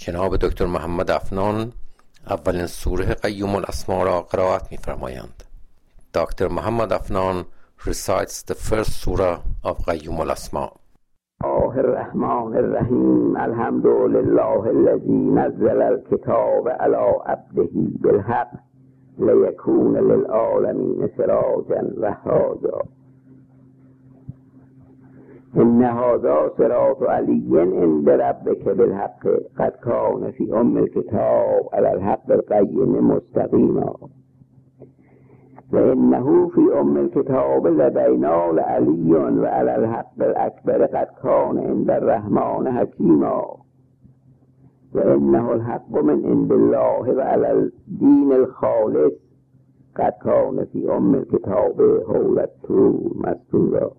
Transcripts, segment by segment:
جناب دکتر محمد افنان اولین سوره قیوم الاسما را قرائت می‌فرمایند. Dr. Muhammad Afnan recites the first surah of Qayyum al-Asma. الرحمن الرحیم الحمد لله الذي نزل الكتاب على عبده بالحق ليكون للعالمين سراجا وهاجا إن هذا صراط علي عند ربك بالحق قد كان في الكتاب على الحق القيم مستقيما وإنه في الكتاب لدينا لعلي وعلى الحق الأكبر قد كان عند الرحمن حكيما وإنه الحق من عند الله وعلى الدين الخالص قد كان في الكتاب حول الطور مسطورا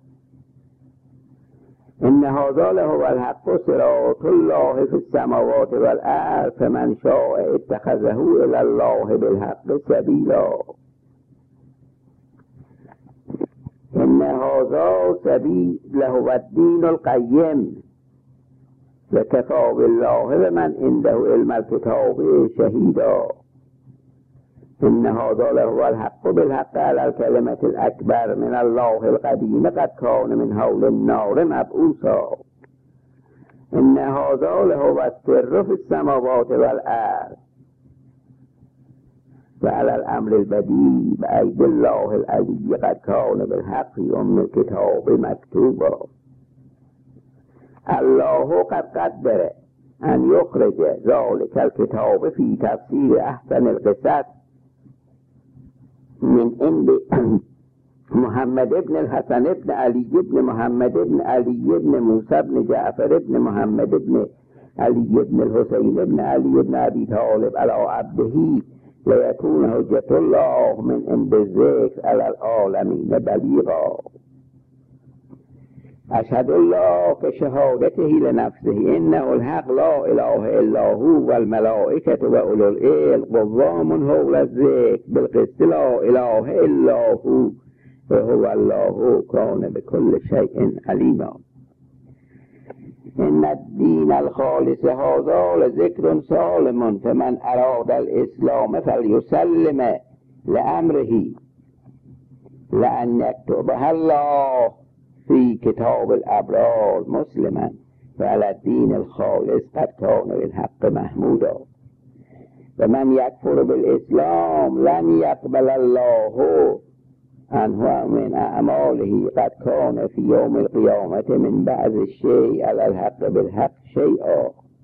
إن هذا لهو الحق صراط الله في السماوات والأرض فمن شاء اتخذه إلى الله بالحق سبيلا إن هذا سبيل لهو الدين القيم وكفى بالله ومن عنده علم الكتاب شهيدا إن هذا لهو الحق بالحق على الكلمة الأكبر من الله القديم قد كان من هول النار مبعوثا إن هذا لهو السر في السماوات والأرض وعلى الأمر البديع بأيدي الله العلي قد كان بالحق في الكتاب مكتوبا الله قد قدر أن يخرج ذلك الكتاب في تفسير أحسن القصص من عند محمد بن الحسن بن علي بن محمد بن علي بن موسى بن جعفر بن محمد بن علي بن الحسين بن علي بن أبي طالب على عبده ليكون حجة الله من عند الذكر على العالمين بليغا أشهد الله كشهادته لنفسه إنه الحق لا إله إلا هو والملائكة وأولو العلم قوام حول الذكر بالقسط لا إله إلا هو وهو الله كان بكل شيء عليما إن الدين الخالص هذا لذكر سالم فمن أراد الإسلام فليسلم لأمره لأن يكتبها الله في كتاب الأبرار مسلما فعلى الدين الخالص قد كان بالحق محمودا ومن يكفر بالإسلام لن يقبل الله عنه من أعماله قد كان في يوم القيامة من بعض الشيء على الحق بالحق شيئا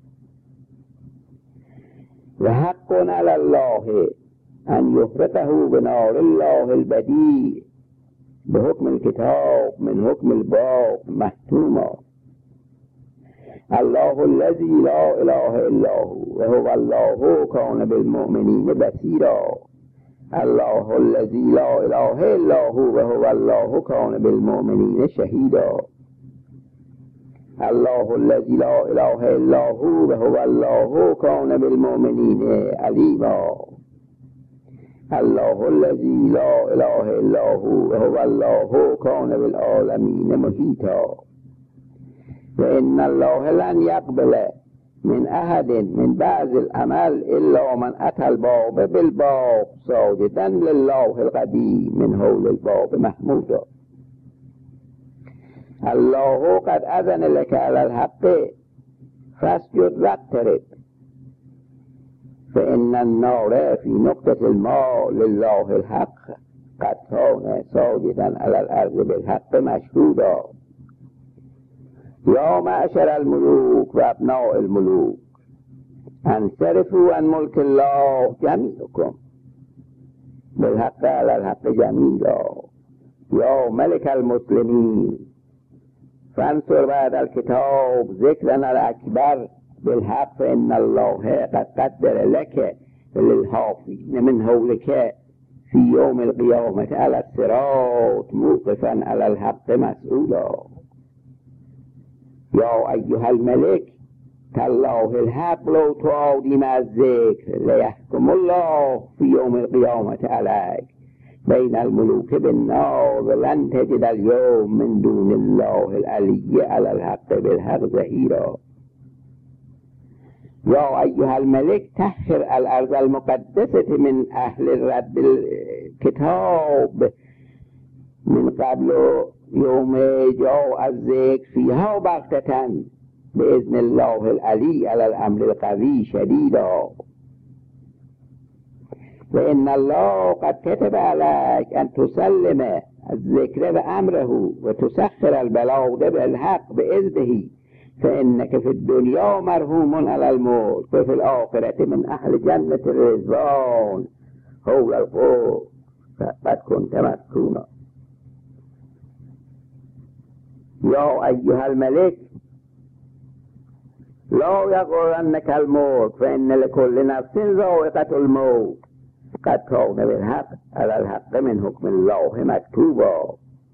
وحق على الله أن يحرقه بنار الله البديع بحكم الكتاب من حكم الباب محتوما الله الذي لا إله إلا هو وهو الله كان بالمؤمنين بصيرا الله الذي لا إله إلا هو وهو الله كان بالمؤمنين شهيدا الله الذي لا إله إلا هو وهو الله كان بالمؤمنين عليما الله الذي لا إله إلا هو وهو الله كان بالعالمين محيطا وإن الله لن يقبل من أحد من بعض العمل إلا من أتى الباب بالباب ساجدا لله القديم من حول الباب محمودا الله قد أذن لك على الحق فاسجد واقترب فإن النار في نقطة الماء لله الحق قد كان ساجدا على الأرض بالحق مشهودا يا معشر الملوك وابناء الملوك انصرفوا عن ملك الله جميعكم بالحق على الحق جميعا يا ملك المسلمين فانصر بعد الكتاب ذكرنا الأكبر بالحق فإن الله قد قدر لك للحافظين من حولك في يوم القيامة على الصراط موقفا على الحق مسؤولا يا أيها الملك كالله الحق لو تعودي مع الذكر ليحكم الله في يوم القيامة عليك بين الملوك بالنار ولن تجد اليوم من دون الله العلي على الحق بالحق ظهيرا یا ایها الملك طهر الارض المقدسة من اهل رد الكتاب من قبل يوم جاء الذكر فيها بغتة بإذن الله العلي على الأمر القوي شديدا وإن الله قد كتب عليك أن تسلم الذكر بأمره وتسخر البلاغ بالحق بإذنه فإنك في الدنيا مرهوم على الموت وفي الآخرة من أهل جنة الرضوان حول القوم فقد كنت مسكونا. يا أيها الملك لا يغرنك الموت فإن لكل نفس ذائقة الموت قد كان بالحق على الحق من حكم الله مكتوبا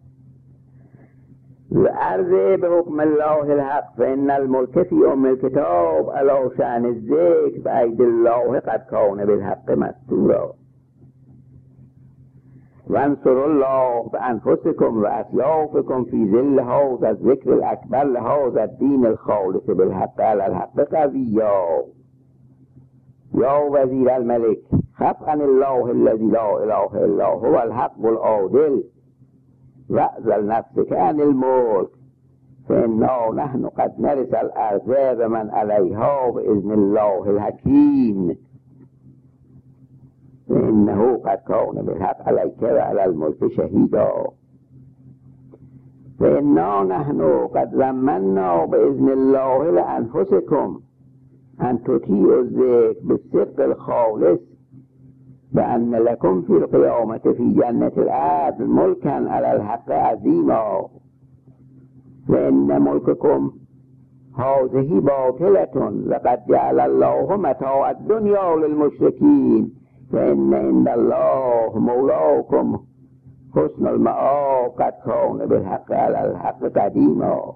وأرض بحكم الله الحق فإن الملك في أم الكتاب على شأن الذكر بأيدي الله قد كان بالحق مستورا وانصروا الله بأنفسكم وأسيافكم في ظل هذا الذكر الأكبر لهذا الدين الخالص بالحق على الحق قويا. يا وزير الملك خف عن الله الذي لا إله إلا هو الحق العادل واعزل نفسك عن الملك فإنا نحن قد نرث الأرض ومن عليها بإذن الله الحكيم فإنه قد كان بالحق عليك وعلى الملك شهيدا. فإنا نحن قد ضمنا بإذن الله لأنفسكم أن تطيعوا الذكر بالصدق الخالص بأن لكم في القيامة في جنة العدل ملكا على الحق عظيما وإن ملككم هذه باطلة وقد جعل الله متاع الدنيا للمشركين فإن عند الله مولاكم حسن المآب قد كان بالحق على الحق قديما.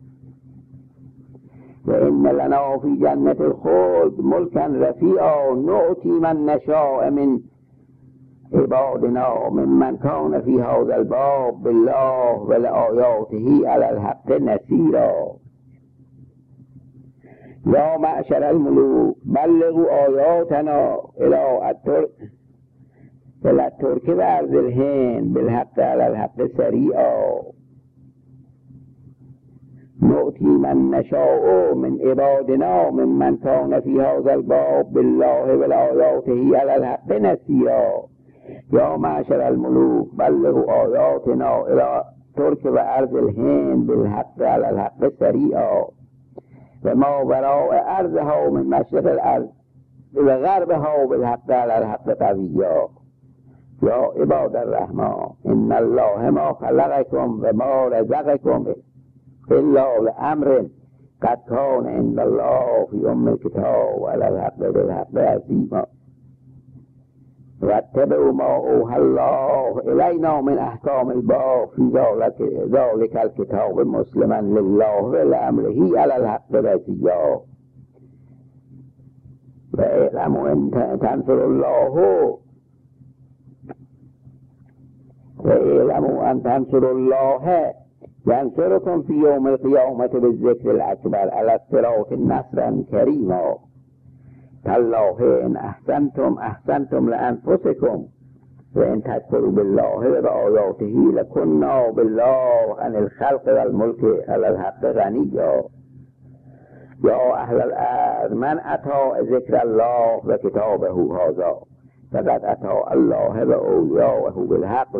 وإن لنا في جنة الخلد ملكا رفيعا نؤتي من نشاء من عبادنا ممن كان في هذا الباب بالله ولآياته على الحق نسيرا. يا معشر الملوك بلغوا آياتنا إلى الترك وأرض الهند بالحق على الحق سريعا نؤتي من نشاء من عبادنا ممن كان في هذا الباب بالله والآياته على الحق نسيرا. يا معشر الملوك بلغوا آياتنا إلى ترك وأرض الهند بالحق على الحق سريعا وما وراء أرضها من مشرق الأرض وغربها بالحق على الحق قويا. يا عباد الرحمن إن الله ما خلقكم وما رزقكم إلا لأمر قد كان عند الله في أم الكتاب على الحق بالحق عظيما واتبعوا ما أوحى الله إلينا من أحكام الباب في ذلك الكتاب مسلما لله ولأمره على الحق رضيا. واعلموا أن تنصروا الله ينصركم في يوم القيامة بالذكر الأكبر على الصراط نصرا كريما. تالله إن أحسنتم لأنفسكم وإن تكفروا بالله وبآياته لكنا بالله عن الخلق والملك على الحق غنيا. يا أهل الأرض من أتى ذكر الله وكتابه هذا فقد أتى الله وأولياءه بالحق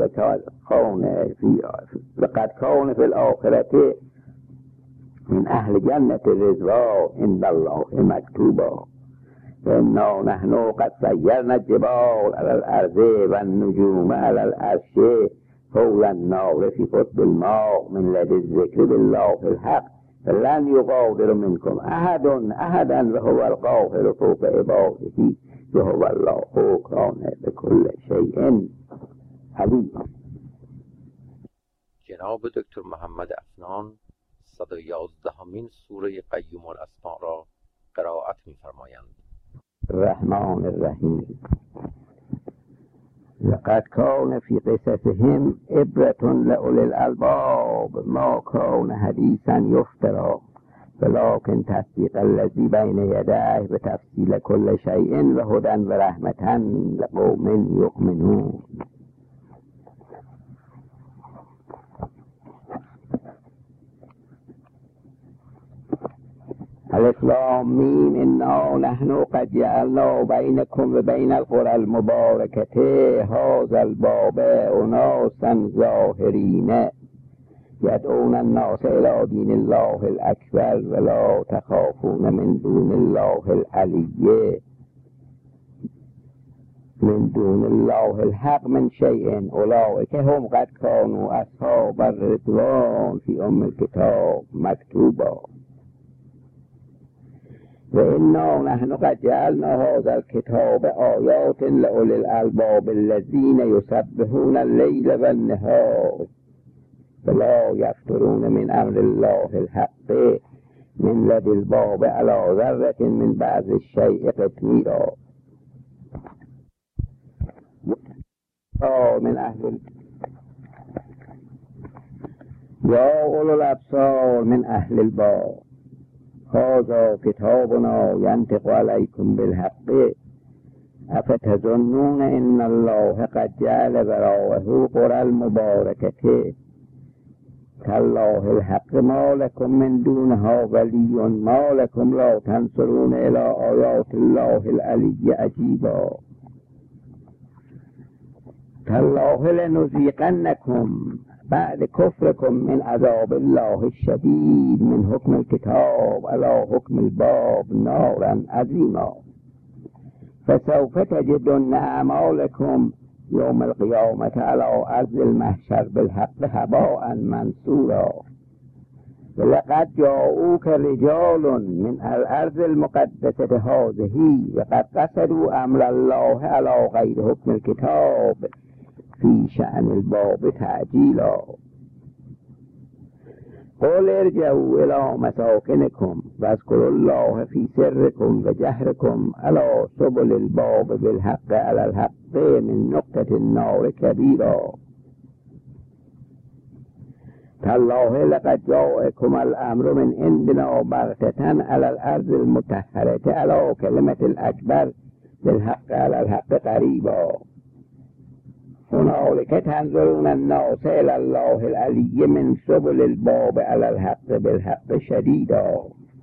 لقد كان في الآخرة من أهل جنة الرضوان عند الله مكتوبا. إنا نحن قد سيرنا الجبال على الأرض والنجوم على العرش حول النار في قطب الماء من لدى الذكر بالله في الحق فلن يغادر منكم أحدا وهو القاهر فوق عباده وهو الله كان بكل شيء عليم. جناب دکتر محمد افنان 111مین سوره قیوم الاسماء را قرائت می‌فرمایند. الرحمن الرحیم. لقد كان في قصصهم عبرة لأولي الألباب ما كان حديثا يفترى ولكن تصديق الذي بين يديه بتفصيل كل شيء وهدى ورحمة لقوم يؤمنون. الف لام میم انا نحن قد جعلنا بينكم وبين القرى المباركة هذا الباب أناسا ظاهرين يدعون الناس إلى دين الله الأكبر ولا تخافون من دون الله العلي من دون الله الحق من شيء أولئك هم قد كانوا أصحاب الرضوان في الكتاب مكتوبا وإنا نحن قد جعلنا هذا الكتاب آيات لأولي الألباب الذين يسبحون الليل والنهار فلا يفترون من أمر الله الحق من لدى الباب على ذرة من بعض الشيء قتميرا من أهل يا أولو الأبصار من أهل الباب هذا كتابنا ينطق عليكم بالحق أفتظنون إن الله قد جعل براءه قرى المباركة كالله الحق ما لكم من دونها ولي ما لكم لا تنصرون إلى آيات الله العلي عجيبا تالله لنذيقنكم بعد كفركم من عذاب الله الشديد من حكم الكتاب على حكم الباب نارا عظيما فسوف تجدن أعمالكم يوم القيامة على أرض المحشر بالحق هباء منصورا ولقد جاءوك رجال من الأرض المقدسة هذه وقد قصدوا أمر الله على غير حكم الكتاب في شأن الباب تعجيلا قل ارجعوا إلى مساكنكم واذكروا الله في سركم وجهركم على سبل الباب بالحق على الحق من نقطة النار كبيرا تالله لقد جاءكم الأمر من عندنا بغتة على الأرض المطهرة على كلمة الأكبر بالحق على الحق قريبا هنالك تنظرون الناس إلى الله العلي من سبل الباب على الحق بالحق شديدا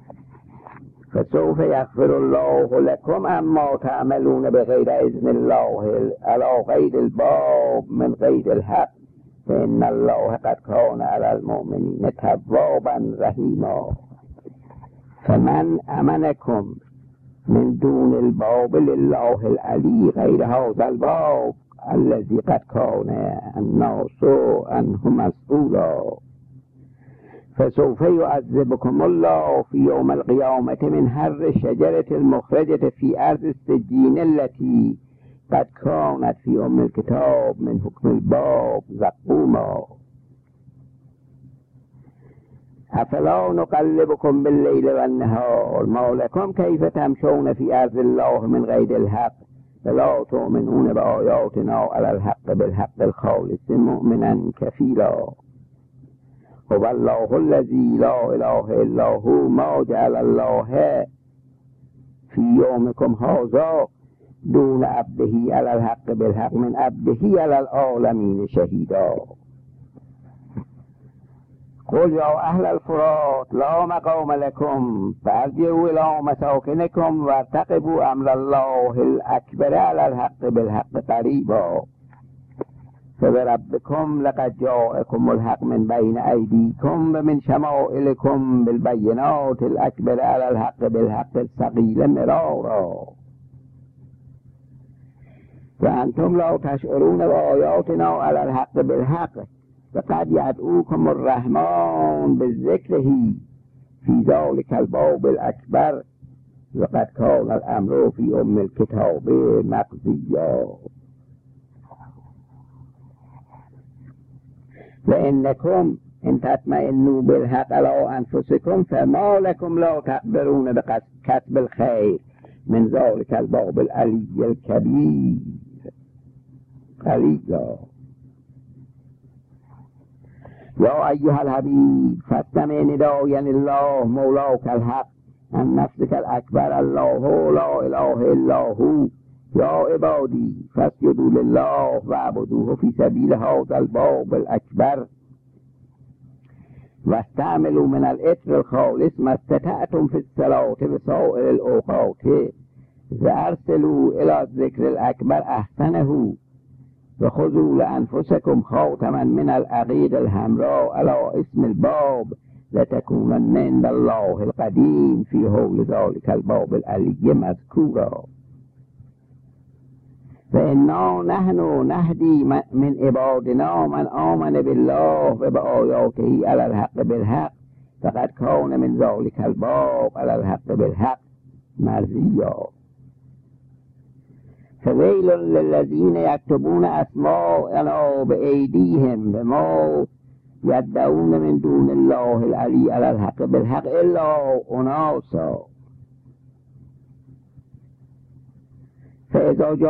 فسوف يغفر الله لكم أما تعملون بغير إذن الله على غير الباب من غير الحق فإن الله قد كان على المؤمنين توابا رحيما فمن أمنكم من دون الباب لله العلي غير هذا الباب الذي قد كان الناس عنه مسؤولا فسوف يعذبكم الله في يوم القيامة من حر الشجرة المخرجة في أرض السجين التي قد كانت في الكتاب من حكم الباب زقوما أفلا نقلبكم بالليل والنهار ما لكم كيف تمشون في أرض الله من غير الحق فلا تؤمنون بآياتنا على الحق بالحق الخالص مؤمنا كفيلا هو الله الذي لا إله إلا هو ما جعل الله في يومكم هذا دون عبده على الحق بالحق من عبده على العالمين شهيدا قل يا أهل الفرات لا مقام لكم فارجعوا إلى مساكنكم وارتقبوا أمر الله الأكبر على الحق بالحق قريبا فبربكم لقد جاءكم الحق من بين أيديكم ومن شمائلكم بالبينات الأكبر على الحق بالحق الثقيل مرارا وأنتم لا تشعرون بآياتنا على الحق بالحق فقد يدعوكم الرحمن بذكره في ذلك الباب الأكبر وقد كان الأمر في الكتاب مقضيا وإنكم إن تطمئنوا بالحق على أنفسكم فما لكم لا تقدرون بكسب الخير من ذلك الباب العلي الكبير قليلا يا أيها الحبيب فاستمع نداء الله مولاك الحق عن نفسك الأكبر الله لا إله إلا هو. يا عبادي فاسجدوا لله واعبدوه في سبيل هذا الباب الأكبر واستعملوا من الإثر الخالص ما استطعتم في الصلاة بسائر الأوقات وأرسلوا إلى الذكر الأكبر أحسنه وخذوا لأنفسكم خاتما من العقيد الحمراء على اسم الباب لتكونن عند الله القديم في حول ذلك الباب العلي مذكورا. فإنا نحن نهدي من عبادنا من آمن بالله وبآياته على الحق بالحق فقد كان من ذلك الباب على الحق بالحق مرضيا. فويل للذين يكتبون أسماءنا بأيديهم بما يدعون من دون الله العلي على الحق بالحق إلا أناسا فإذا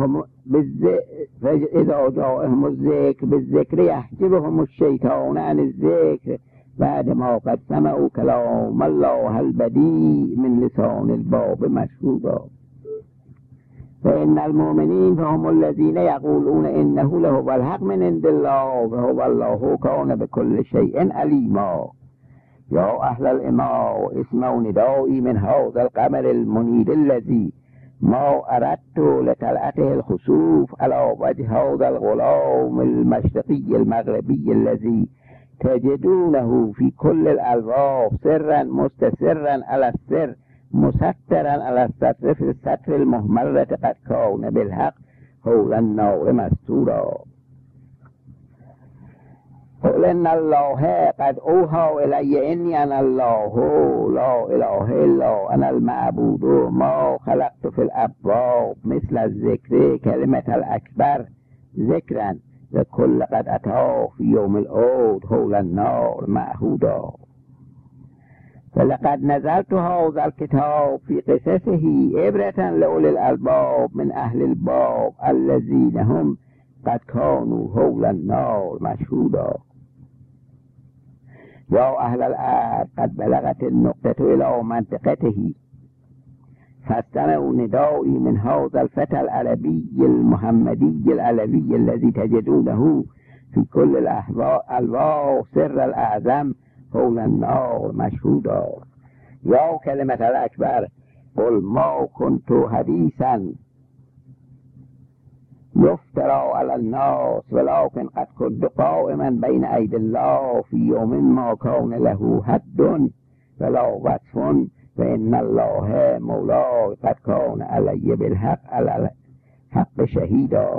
جاءهم الذكر بالذكر يحجبهم الشيطان عن الذكر بعد ما قد سمعوا كلام الله البديع من لسان الباب مشهودا. فإن المؤمنين فهم الذين يقولون إنه لهو الحق من عند الله وهو الله كان بكل شيء عليما. يا أهل الإماء اسمعوا ندائي من هذا القمر المنير الذي ما أردت لطلعته الخسوف على وجه هذا الغلام المشرقي المغربي الذي تجدونه في كل الألواف سرا مستسرا على السر مسترا على الستر في الستر المهملة قد كون بالحق حول النار مستورا. قل إن الله قد أوحى إلي إني أنا الله لا إله إلا أنا المعبود ما خلقت في الأبواب مثل الذكر كلمة الأكبر ذكرا وكل قد أتاه في يوم العود حول النار معهودا. فلقد نزلت هذا الكتاب في قصصه عبرة لأولي الألباب من أهل الباب الذين هم قد كانوا حول النار مشهودا. يا أهل الأرض قد بلغت النقطة إلى منطقته فاستمعوا ندائي من هذا الفتى العربي المحمدي العلوي الذي تجدونه في كل الألواح سر الأعظم حول النار مشهودا. يا كلمة الأكبر قل ما كنت حديثا يفترى على الناس ولكن قد كنت قائما بين أيدي الله في يوم ما كان له حد ولا وصف فإن الله مولاي قد كان علي بالحق على الحق شهيدا.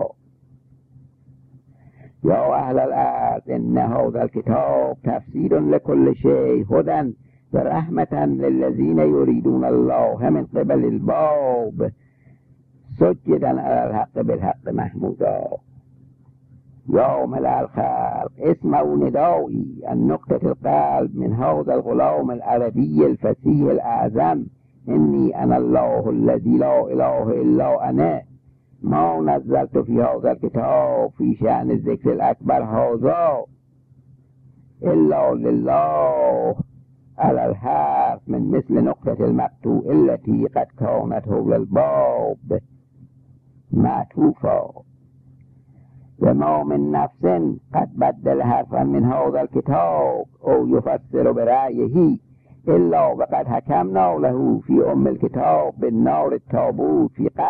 يا أهل الأرض إن هذا الكتاب تفسير لكل شيء هدى ورحمة للذين يريدون الله من قبل الباب سجدا على الحق بالحق محمودا. يا ملأ الخلق اسمعوا ندائي عن نقطة القلب من هذا الغلام العربي الفصيح الأعظم إني أنا الله الذي لا إله إلا أنا. ما نزلت في هذا الكتاب في شأن الذكر الأكبر هذا إلا لله على الحرف من مثل نقطة المقطوع التي قد كانت حول الباب معطوفة. وما من نفس قد بدل حرفا من هذا الكتاب أو يفسر برأيه إلا وقد حكمنا له في أم الكتاب بالنار التابوت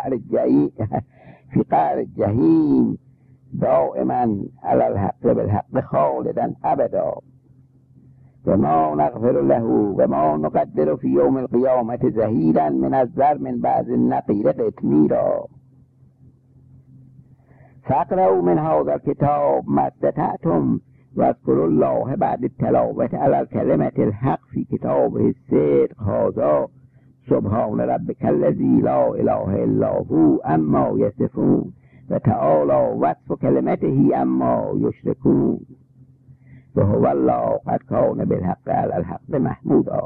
في قعر الجحيم دائما على الحق بالحق خالدا أبدا. وما نغفر له وما نقدر في يوم القيامة زهيدا من الزر من بعد النقير قتميرا. فاقرأوا من هذا الكتاب ما استطعتم واذكروا الله بعد التلاوة على الكلمة الحق في كتابه الصدق هذا سبحان ربك الذي لا إله إلا هو أما يصفون وتعالى وصف كلمته أما يشركون وهو الله قد كان بالحق على الحق محمودا.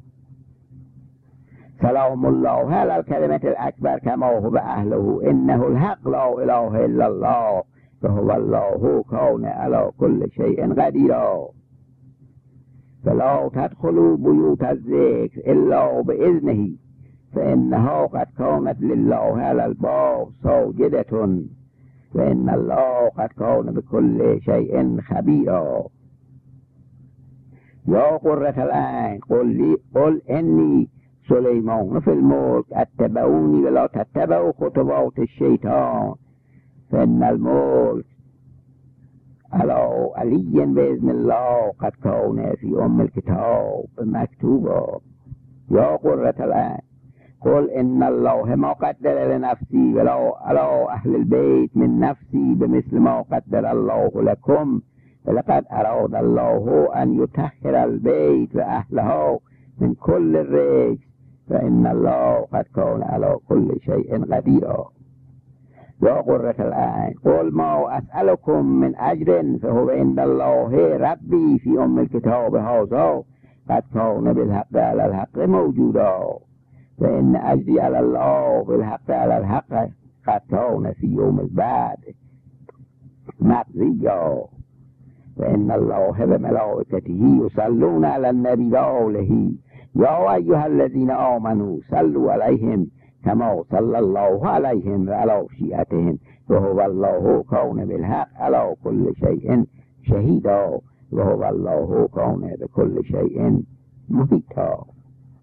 سلام الله على الكلمة الأكبر كما هو أهله إنه الحق لا إله إلا الله وهو الله كان على كل شيء قدير. فلا تدخلوا بیوت الذکر الا باذنه فانها قد كانت لله على الباب ساجدة وان الله قد كان بكل شيء خبيرا. یا قرة العین قل انی سلیمان فی الملک اتبعونی ولا تتبعوا خطوات الشیطان فان الملک على علی باذن الله قد كان في الكتاب مكتوبا. یا قرة العین قل ان الله ما قدر لنفسي ولا على اهل البيت من نفسي بمثل ما قدر الله لكم ولقد اراد الله ان يطهر البيت واهلها من كل الرجس فان الله قد كان على كل شيء قديرا. یا قرة العین قل ما اسألكم من اجر فهو عند الله ربي في الكتاب هذا قد كان بالحق على الحق موجودا فإن أجري على الله بالحق على الحق قد كان في يوم البعث مقضيا. فإن الله وملائكته يصلون على النبي وآله يا أيها الذين آمنوا صلوا عليهم كما صلى الله عليهم وعلى شيعتهم وهو الله كان بالحق على كل شيء شهيدا وهو الله كان بكل شيء محيطا.